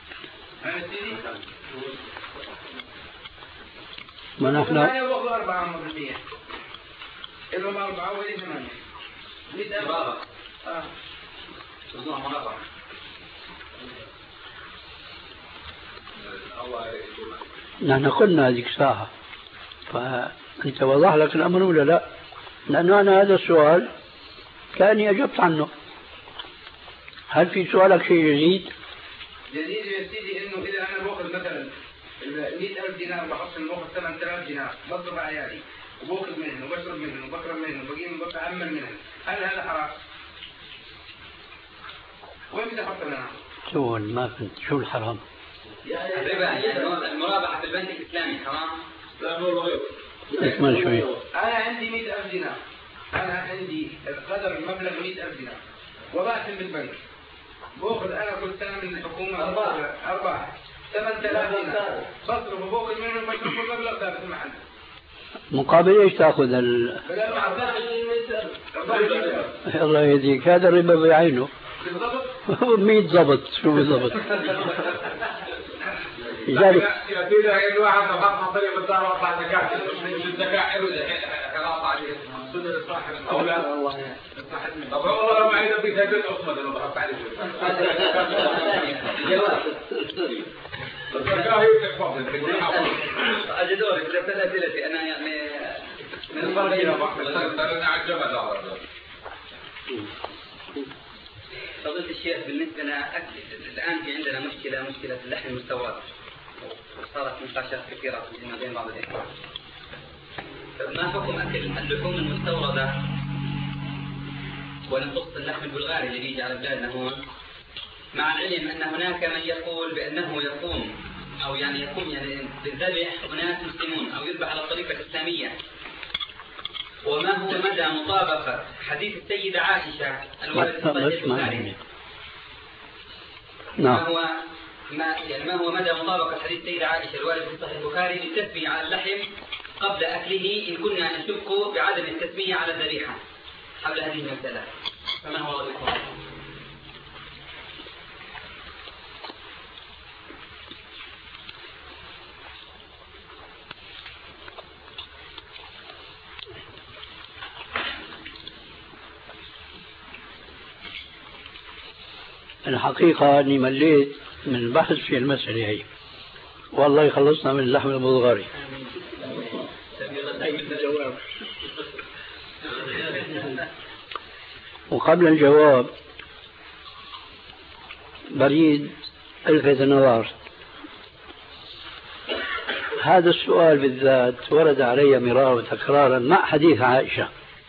ما نحن أنا بأخذ 4% إذا ما 4 ولي 8 100,000. نحن قلنا هذيك الساعة، فأنت وضح لك الأمر ولا لا؟ لأنه أنا هذا السؤال كأني أجبت عنه. هل في سؤالك شيء جديد؟ جديد يا سيدي إنه إذا أنا بأخذ مثلا 100,000 دينار بحصل بأخذ 8,000 دينار بضرب عيالي وبأخذ منهم وبشرب منهم وبكرم منهم وبقيم بتأمل منهم، هل هذا حرام؟ وين بدي أحط أنا؟ شو ما فهمت شو الحرام؟ المرابحة في البنك الإسلامي حرام؟ لا نور غير. اسمع شوي. أنا عندي 100,000 دينار، أنا عندي قدر المبلغ 100,000 دينار وبأتم بالبنك بأخذ أنا كل سنة من الحكومة أرباح 8,000 دينار بصرف وبأخذ منهم بشرب كل مبلغ ثابت المحل. مقابل ايش تاخذ الله يهديك، هذا الربا بعينه. بالضبط 100 ضبط شو بالضبط. لذلك يا سيدي هي الواحد خاف من طريق الدار وطلع زكاة، مش الزكاة حلو خلاص عليه صدر صاحب الأولاد. طب والله لو معي نبي سجل أصمد إنه ضحك عليه. الزكاة هي تفضل. أجدورك لسنة أسئلتي أنا يعني من الفرق أنا عجبت هذا. فضيلة الشيخ بالنسبة لنا الآن في عندنا مشكلة في اللحم المستورد، صارت نقاشات كثيرة بين بعض الإخوان. ما حكم أكل اللحوم المستوردة ونقص اللحم البلغاري اللي بيجي على بلادنا هون، مع العلم أن هناك من يقول بأنه يقوم بالذبح أناس مسلمون أو يذبح على الطريقة الإسلامية، وما هو مدى مطابقة حديث السيدة عائشة الوارد في صحيح البخاري؟ ما هو مدى مطابقة حديث السيدة عائشة الوارد في صحيح البخاري للتسمية على اللحم قبل أكله إن كنا نشك بعدم التسمية على الذبيحة قبل هذه المسألة؟ فما هو رأيكم؟ الحقيقة أني مليت من البحث في المسألة هي، والله خلصنا من اللحم البلغاري. وقبل الجواب بريد ألفت النظر. هذا السؤال بالذات ورد علي مرارا وتكرارا مع حديث عائشة،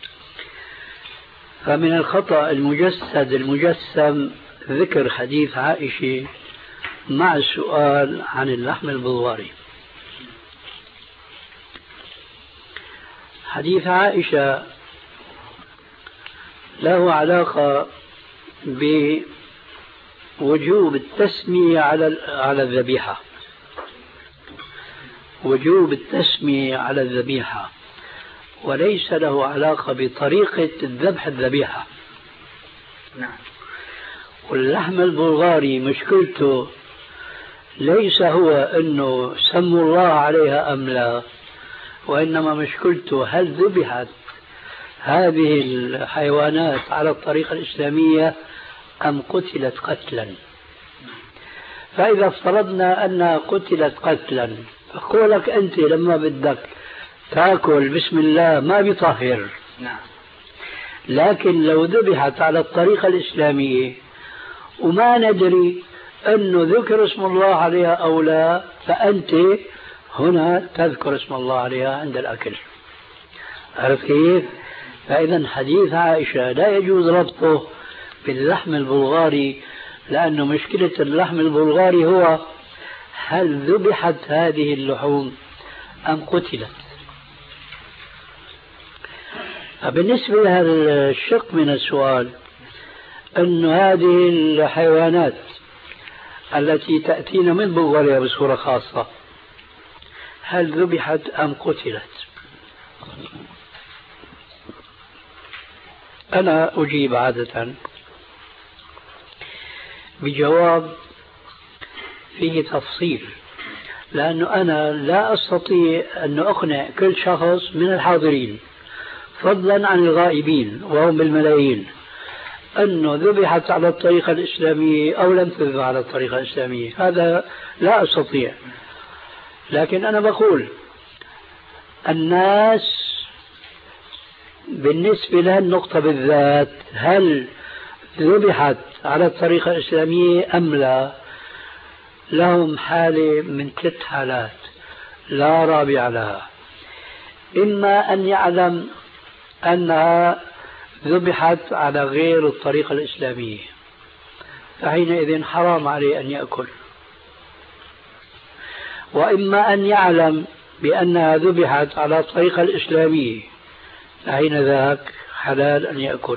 فمن الخطأ المجسم ذكر حديث عائشة مع السؤال عن اللحم البلغاري. حديث عائشة له علاقة بوجوب التسمية على الذبيحة، وجوب التسمية على الذبيحة، وليس له علاقة بطريقة ذبح الذبيحة. نعم. واللحم البلغاري مشكلته ليس هو أنه سموا الله عليها أم لا، وإنما مشكلته هل ذبحت هذه الحيوانات على الطريقة الإسلامية أم قتلت قتلا. فإذا افترضنا أنها قتلت قتلا، فقولك أنت لما بدك تأكل بسم الله ما بيطهر. نعم. لكن لو ذبحت على الطريقة الإسلامية وما ندري أنه ذكر اسم الله عليها أو لا، فأنت هنا تذكر اسم الله عليها عند الأكل. عرفت كيف؟ فإذا حديث عائشة لا يجوز ربطه باللحم البلغاري، لأنه مشكلة اللحم البلغاري هو هل ذبحت هذه اللحوم أم قتلت. بالنسبة لهذا الشق من السؤال، أن هذه الحيوانات التي تأتينا من بلغاريا بصورة خاصة هل ذبحت أم قتلت؟ أنا أجيب عادة بجواب فيه تفصيل، لأنه أنا لا أستطيع أن أقنع كل شخص من الحاضرين فضلا عن الغائبين وهم بالملايين أنه ذبحت على الطريقة الإسلامية أو لم تذبح على الطريقة الإسلامية. هذا لا أستطيع، لكن أنا بقول الناس بالنسبة لها النقطة بالذات هل ذبحت على الطريقة الإسلامية أم لا، لهم حالة من 3 حالات لا رابع لها. إما أن يعلم أنها ذبحت على غير الطريقة الإسلامية، فحينئذ حرام عليه أن يأكل. وإما أن يعلم بأنها ذبحت على الطريقة الإسلامية، فحين ذاك حلال أن يأكل.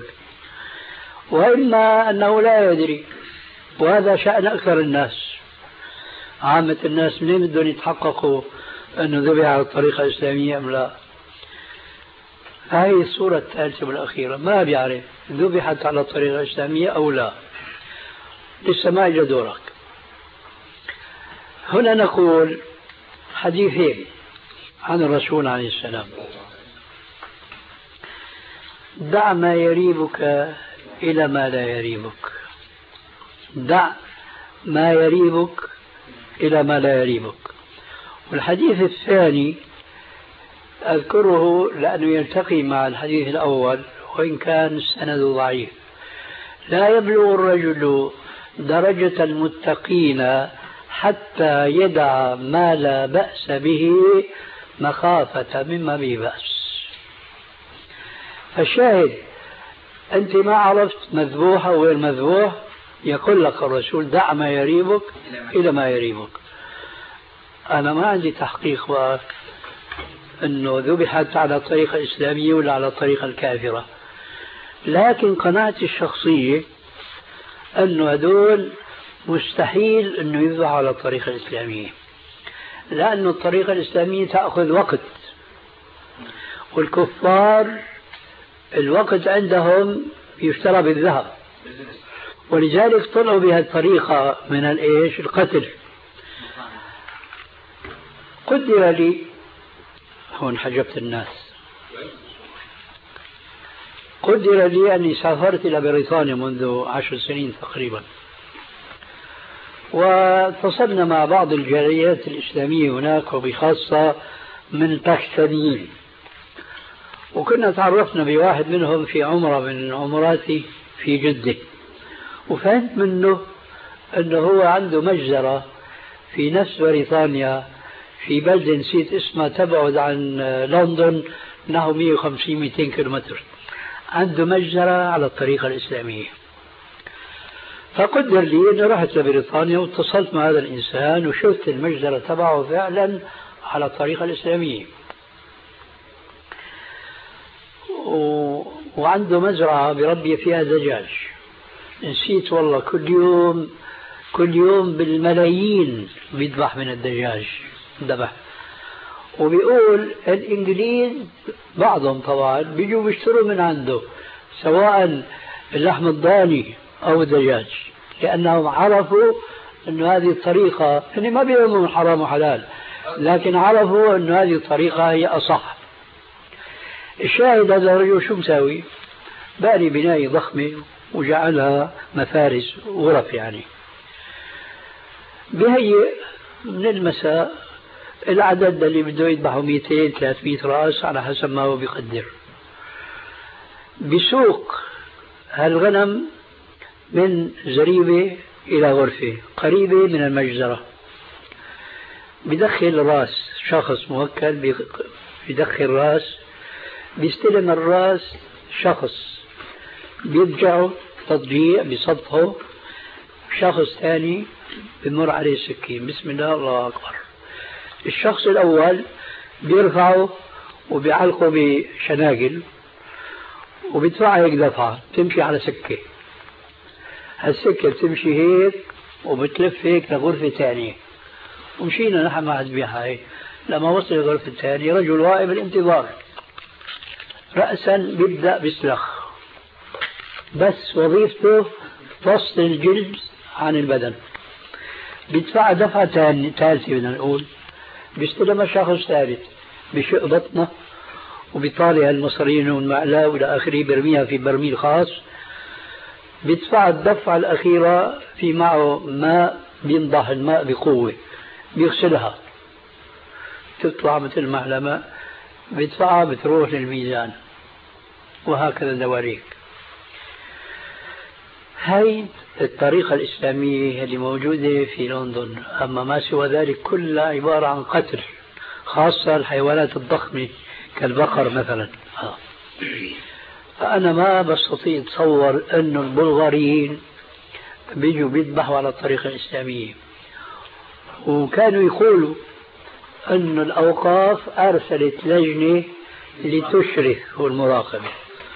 وإما أنه لا يدري، وهذا شأن أكثر الناس. عامة الناس منين بدهم يتحققوا أنه ذبح على الطريقة الإسلامية أم لا؟ هذه الصورة الثالثة والأخيرة، ما بيعرف ذبحت على الطريقة الإسلامية أو لا، لسه ما إجا دورك. هنا نقول حديثين عن الرسول عليه السلام: دع ما يريبك إلى ما لا يريبك، دع ما يريبك إلى ما لا يريبك. والحديث الثاني أذكره لأنه يلتقي مع الحديث الأول وإن كان السند ضعيف: لا يبلغ الرجل درجة المتقين حتى يدع ما لا بأس به مخافة مما به بأس. فالشاهد أنت ما عرفت مذبوح أو غير مذبوح، يقول لك الرسول دع ما يريبك إلى ما يريبك. أنا ما عندي تحقيق أنه ذبحت على الطريقة الإسلامية ولا على الطريقة الكافرة، لكن قناعتي الشخصية أنه هدول مستحيل أنه يذبح على الطريقة الإسلامية، لأن الطريقة الإسلامية تأخذ وقت، والكفار الوقت عندهم يشترى بالذهب، ولذلك طلعوا بهذه الطريقة من القتل. قدر لي، هون حجبت الناس، قدر لي أني سافرت إلى بريطانيا منذ 10 سنين تقريبا، واتصلنا مع بعض الجاليات الإسلامية هناك وبخاصة من باكستانيين، وكنا تعرفنا بواحد منهم في عمرة من عمراتي في جدة، وفهمت منه أنه هو عنده مجزرة في نفس بريطانيا في بلدة نسيت اسمها تبعد عن لندن نحو 150-200 كيلومتر، عنده مجزرة على الطريقة الإسلامية. فقدر لي أني رحت لبريطانيا واتصلت مع هذا الإنسان وشفت المجزرة تبعه فعلا على الطريقة الإسلامية، وعنده مزرعة بربي فيها دجاج، نسيت والله كل يوم بالملايين بيذبح من الدجاج ذبح. وبيقول الإنجليز بعضهم طبعا بيجوا بيشتروا من عنده سواء اللحم الضاني أو الدجاج، لأنهم عرفوا أن هذه الطريقة، يعني ما بيهمهم حرام وحلال، لكن عرفوا أن هذه الطريقة هي أصح. الشاهد هذا الرجل شو مساوي؟ باني بناية ضخمة وجعلها مفارس غرف، يعني بهيئ من المساء العدد اللي بده يذبحوا 200-300 رأس على حسب ما هو بيقدر. بسوق هالغنم من زريبة إلى غرفة قريبة من المجزرة، بدخل راس شخص موكل، بدخل راس، بيستلم الراس شخص بيرجعه تضجيع بسطحه، شخص ثاني بمر عليه السكين، بسم الله الله أكبر. الشخص الأول بيرفعه وبيعلقه بشناقل وبيدفعها هيك دفعة تمشي على سكة، هالسكة بتمشي هيك وبتلف هيك لغرفة ثانية، ومشينا نحن مع الذبيحة. لما وصل الغرفة الثانية رجل واقف بالانتظار، رأسا بيبدأ بيسلخ، بس وظيفته فصل الجلد عن البدن، بيدفع دفعة ثالثة بدنا نقول، بيستلمها شخص ثالث بشق بطنه وبيطالع المصريين والمعلاه والى اخره، برميها في برميل خاص، بيدفع الدفعة الأخيرة في معه ماء بينضح الماء بقوة، بيغسلها تطلع مثل معلمة، بيدفعها بتروح للميزان، وهكذا دواليك. هاي الطريقة الإسلامية اللي موجودة في لندن. أما ما سوى ذلك كلها عبارة عن قتل، خاصة الحيوانات الضخمة كالبقر مثلا. فأنا ما بستطيع أتصور أن البلغاريين بيجوا بيذبحوا على الطريقة الإسلامية. وكانوا يقولوا أن الأوقاف أرسلت لجنة لتشرف والمراقبة،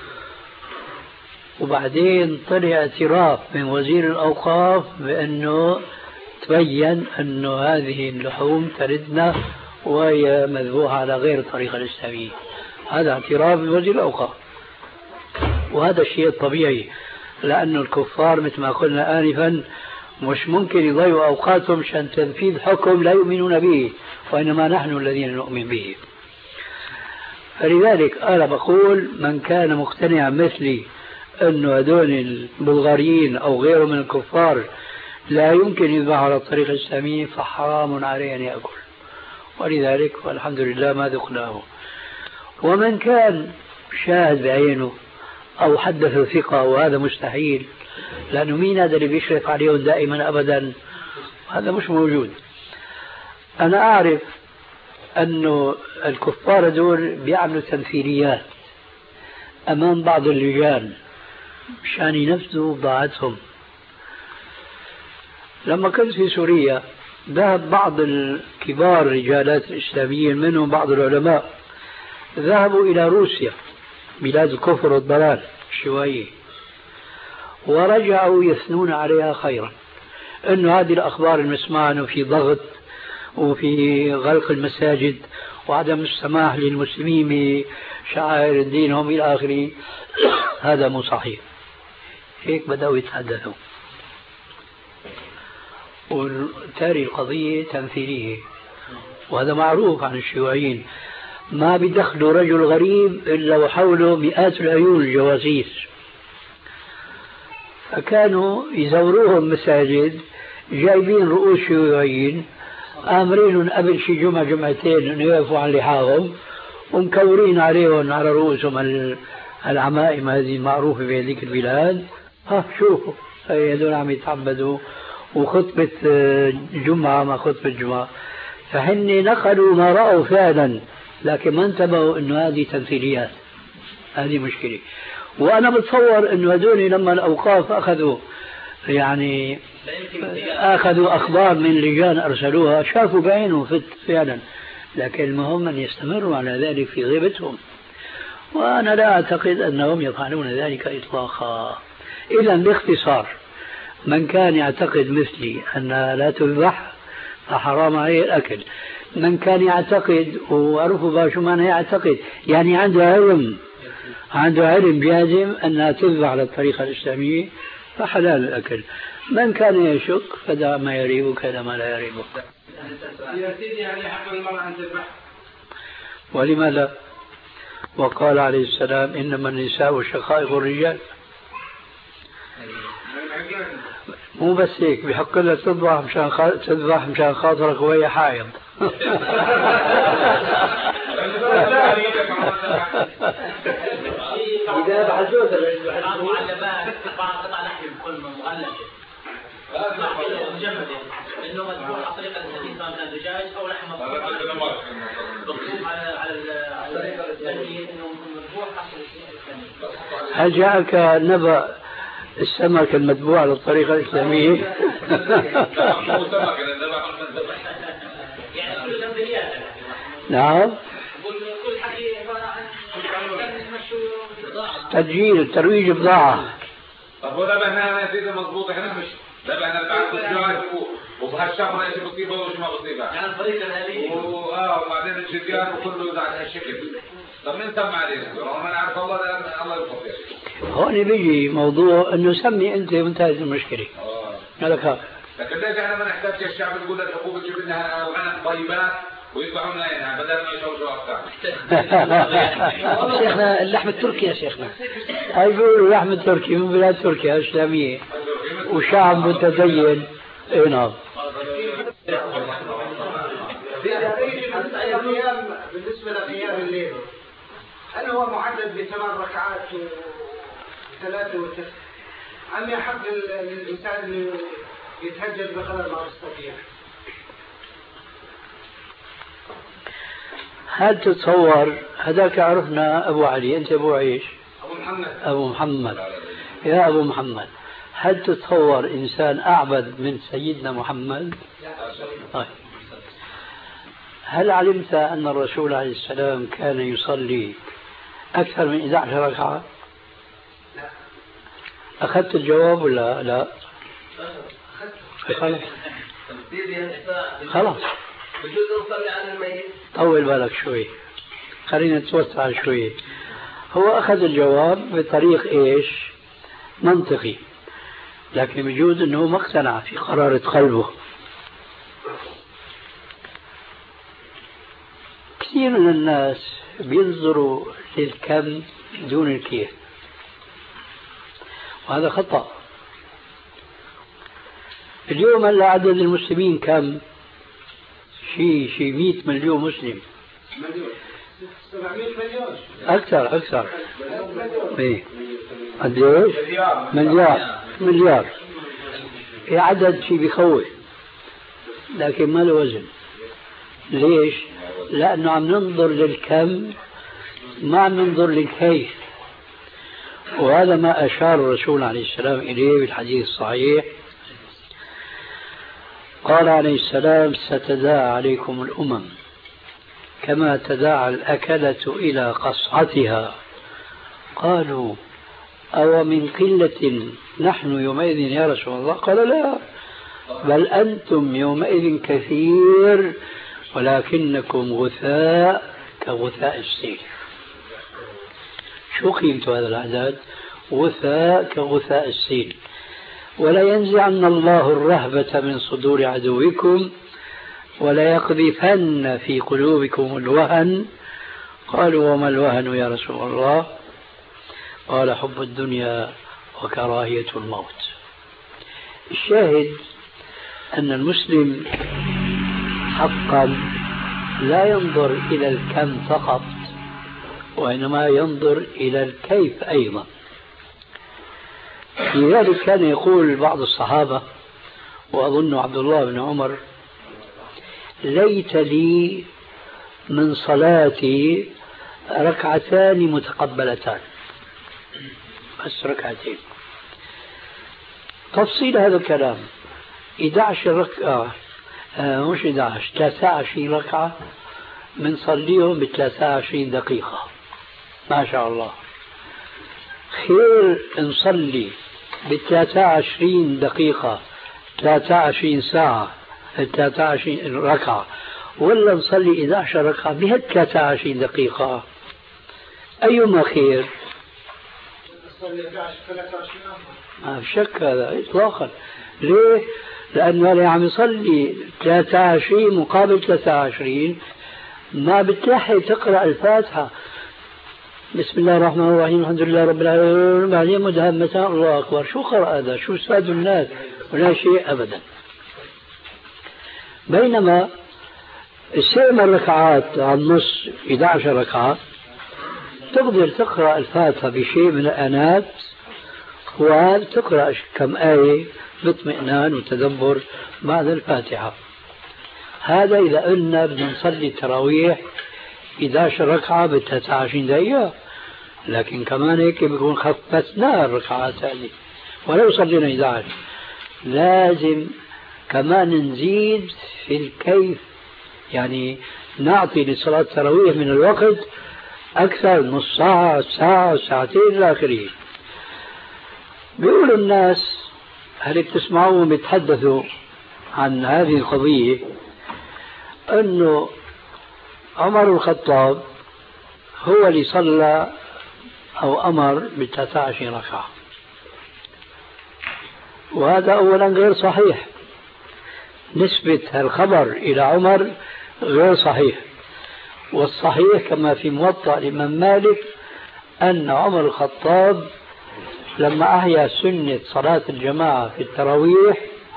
وبعدين طلع اعتراف من وزير الأوقاف بأنه تبين أن هذه اللحوم تردنا وهي مذبوحة على غير الطريقة الإسلامية. هذا اعتراف من وزير الأوقاف، وهذا الشيء الطبيعي، لأن الكفار مثل ما قلنا آنفا مش ممكن يضيعوا أوقاتهم عشان تنفيذ حكم لا يؤمنون به، وإنما نحن الذين نؤمن به. فلذلك أنا بقول من كان مقتنعا مثلي أن هذول البلغاريين أو غيرهم من الكفار لا يمكن يذبح على الطريقة الإسلامية فحرام عليه أن يأكل، ولذلك والحمد لله ما ذقناه. ومن كان شاهد بعينه أو حدث ثقة، وهذا مستحيل، لأنه مين هذا اللي بيشرف عليهم دائما أبدا؟ هذا مش موجود. أنا أعرف أنه الكفار دول بيعملوا تمثيليات أمام بعض اللجان مشان ينفذوا بضاعتهم. لما كنت في سوريا ذهب بعض الكبار الرجالات الإسلاميين منهم بعض العلماء ذهبوا إلى روسيا بلاد الكفر والضلال الشيوعية، ورجعوا يثنون عليها خيرا، أنه هذه الأخبار المسموعة أنه في ضغط وفي غلق المساجد وعدم السماح للمسلمين بشعائر دينهم إلى آخره، هذا مو صحيح. هيك بدأوا يتحدثوا، وتاري القضية تمثيلية، وهذا معروف عن الشيوعيين، ما بيدخلوا رجل غريب إلا وحوله مئات العيون الجواسيس. فكانوا يزوروهم مساجد جايبين رؤوس شيوعيين آمرين قبل شي جمعة جمعتين أن يوقفوا عن لحاهم ومكورين عليهم على رؤوسهم العمائم هذه المعروفة في هذيك البلاد. شوفوا هذول عم يتعبدوا وخطبة جمعة ما خطبة جمعة، فهن نقلوا ما رأوا فعلا لكن ما انتبهوا أنه هذه تمثيليات. هذه مشكلة. وأنا بتصور أنه هذول لما الأوقاف أخذوا أخبار من لجان أرسلوها شافوا بعينهم فعلا، لكن المهم أن يستمروا على ذلك في غيبتهم، وأنا لا أعتقد أنهم يفعلون ذلك إطلاقا. إذا باختصار من كان يعتقد مثلي أنها لا تذبح فحرام عليه الأكل. من كان يعتقد وأعرفه شو معنى يعتقد، يعني عنده علم جازم أنها تذبح على الطريقة الإسلامية فحلال الأكل. من كان يشك فدع ما يريبك إلى ما لا يريبك. يا سيدي هل يحق المرأة أن تذبح؟ ولما لا؟ وقال عليه السلام إنما النساء شقائق الرجال. مو بس هيك، بحق لها تذبح مشان خاطرك وهي حائض. إذا بحثوه معلبات بعض قطع لحم بكل مغلفة مجمدة إنه مذبوح على طريقة الحديث مثلا دجاج أو لحم مطبوخ على التنين إنه مذبوح حسب الإسلامي. هل جاءك نبأ السمك المذبوح على الطريقة الإسلامية؟ يعني كل تمثيليات. نعم. كل حكي عبارة عن تسجيل ترويج بضاعة. طب وذبحنا يا سيدي مضبوط، احنا مش ذبحنا بعد الدجاج وبهالشهر ايش بصيبه وايش ما بصيبه يعني الطريقة الآلية وبعدين الشجار وكله على هالشكل. طب مين سمع علينا؟ ما نعرف الله يرفض يا شيخ. هون بيجي موضوع انه سمي انت وانتهت المشكلة. لك هذا. لكن ليش احنا ما نحتاج الشعب يقول الحكومة تجيب لنا غنم طيبات ويذبحوا لنا يعني بدل ما يشوشوا اكثر. شيخنا اللحم التركي يا شيخنا. هاي بيقولوا لحم التركي من بلاد تركيا الإسلامية وشعب متدين. نعم. بالنسبة لقيام الليل هل هو محدد ب8 ركعات و3 و9؟ أم يحق للإنسان أن يتهجد بقدر ما يستطيع؟ هل تتصور هذاك عرفنا أبو علي، أنت أبو عيش؟ أبو محمد. يا أبو محمد، هل تتصور إنسان أعبد من سيدنا محمد؟ طيب. هل علمت أن الرسول عليه السلام كان يصلي أكثر من 11 ركعة؟ أخذت الجواب ولا لا؟ خلاص طول بالك شوي، خلينا نتوسع شوي. هو أخذ الجواب بطريق إيش؟ منطقي، لكن بيجوز أنه ما اقتنع في قرارة قلبه. كثير من الناس بينظروا للكم دون الكيف، وهذا خطأ. اليوم هلا عدد المسلمين كم؟ شيء 100 مليون مسلم. 700 مليون. أكثر. إيه. قديش؟ مليار. في عدد شيء بيخوف، لكن ما له وزن. ليش؟ لأنه عم ننظر للكم ما عم ننظر للكيف، وهذا ما أشار الرسول عليه السلام إليه بالحديث الصحيح. قال عليه السلام ستداعى عليكم الأمم كما تداعى الأكلة إلى قصعتها. قالوا أو من قلة نحن يومئذ يا رسول الله؟ قال لا، بل أنتم يومئذ كثير ولكنكم غثاء كغثاء السيل. شو قيمة هذا العدد؟ غثاء كغثاء السيل. ولا ينزعن الله الرهبة من صدور عدوكم ولا يقذفن في قلوبكم الوهن. قالوا وما الوهن يا رسول الله؟ قال حب الدنيا وكراهية الموت. الشاهد أن المسلم حقا لا ينظر إلى الكم فقط، وإنما ينظر إلى الكيف أيضا. لذلك كان يقول بعض الصحابة، وأظن عبد الله بن عمر: ليت لي من صلاتي ركعتان متقبلتان، بس ركعتين. تفصيل هذا الكلام 11 ركعة، مش 11، 23 ركعة بنصليهم ب 23 دقيقة، ما شاء الله. خير نصلي ب 23 دقيقة 23 ساعة 23 ركعة، ولا نصلي 11 ركعة بهال 23 دقيقة؟ أيما خير؟ ما في شك هذا إطلاقا. ليه؟ لأنه اللي عم يصلي 23 مقابل 23 ما بتلحق تقرأ الفاتحة بسم الله الرحمن الرحيم الحمد لله رب العالمين بعدين مدهمتان الله أكبر. شو قرأ هذا؟ شو استفاد الناس؟ ولا شيء أبدا. بينما السبع ركعات على النص 11 ركعة تقدر تقرأ الفاتحة بشيء من الآنات، وتقرأ كم آية باطمئنان وتدبر بعد الفاتحة. هذا إذا قلنا بدنا نصلي التراويح 11 ركعة ب 23 دقيقة، لكن كمان هيك بيكون خففنا الركعات هذه ولو صلينا 11. لازم كمان نزيد في الكيف، يعني نعطي لصلاة التراويح من الوقت أكثر، نص ساعة ساعة ساعتين إلى آخره. بيقول الناس هل بتسمعوهم بيتحدثوا عن هذه القضية أنه عمر الخطاب هو اللي صلى أو أمر ب 23 ركعة، وهذا أولا غير صحيح. نسبة الخبر إلى عمر غير صحيح، والصحيح كما في موطأ الإمام مالك أن عمر الخطاب لما أحيا سنة صلاة الجماعة في التراويح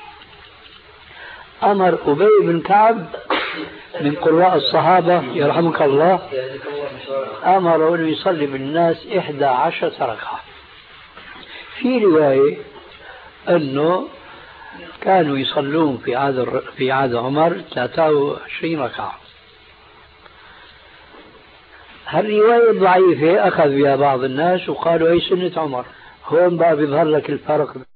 أمر أبي بن كعب من قراء الصحابة يرحمك الله، أمر أن يصلي بالناس 11 ركعة. في رواية أنه كانوا يصلون في عهد عمر 23 ركعة. هالرواية ضعيفة أخذ بها بعض الناس وقالوا أي سنة عمر. هون بقى بيظهر لك الفرق